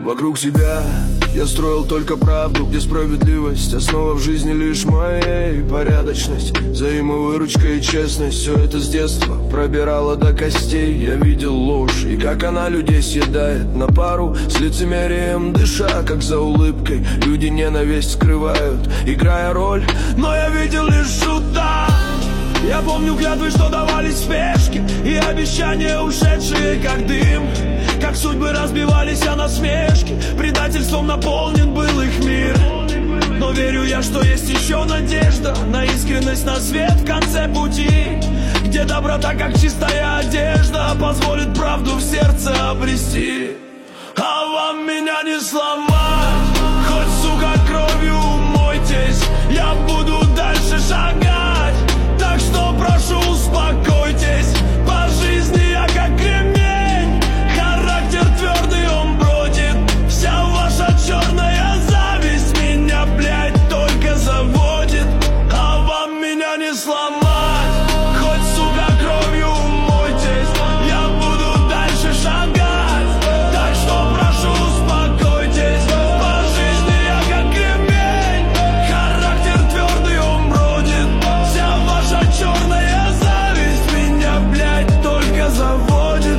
Вокруг себя я строил только правду, где справедливость основа в жизни лишь моей порядочность, взаимовыручка и честность. Все это с детства пробирало до костей. Я видел ложь и как она людей съедает на пару с лицемерием, дыша как за улыбкой. Люди ненависть скрывают, играя роль, но я видел лишь шута. Я помню клятвы, что давались в спешке, и обещания, ушедшие как дым. Как судьбы разбивались о насмешки, предательством наполнен был их мир. Но верю я, что есть еще надежда на искренность, на свет в конце пути, где доброта, как чистая одежда, позволит правду в сердце обрести. А вам меня не сломать, хоть, сука, кровью умойтесь, я буду дальше шагать. Так что прошу, успокойтесь, по жизни я как кремень, характер твердый, он бродит. Вся ваша черная зависть меня, блядь, только заводит. А вам меня не сломать, хоть, сука, кровью умойтесь, я буду дальше шагать. Так что прошу, успокойтесь, по жизни я как кремень, характер твердый, он бродит. Вся ваша черная зависть меня, блядь, только заводит.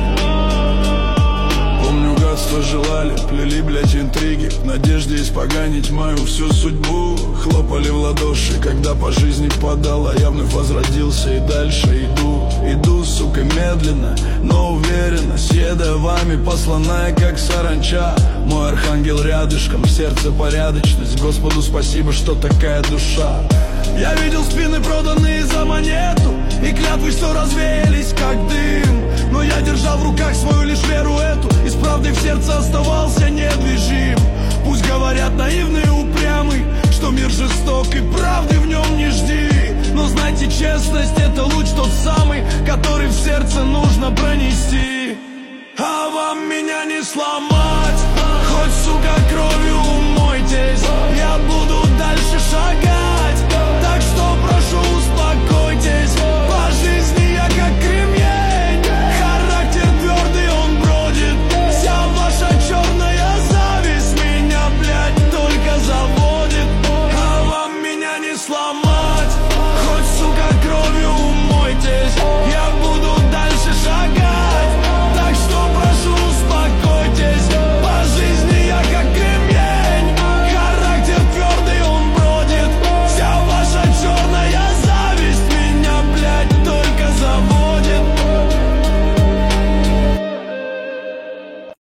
Помню, гадство желали, плели, блядь, интриги в надежде испоганить мою всю судьбу. Хлопали в ладоши, когда по жизни падала. Я вновь возродился и дальше иду, сука, медленно, но уверенно, съедая вами, посланная как саранча. Мой архангел рядышком, в сердце порядочность. Господу спасибо, что такая душа. Я видел спины, проданные за монету, и клятвы, что развеялись как дым. Но я держал в руках свою лишь веру эту, и с правдой в сердце оставался недвижим. Пусть говорят наивный и упрямый, что мир жесток и правды в нем не жди. Но знайте, честность — это луч тот самый, который в сердце нужно пронести. А вам меня не сломать.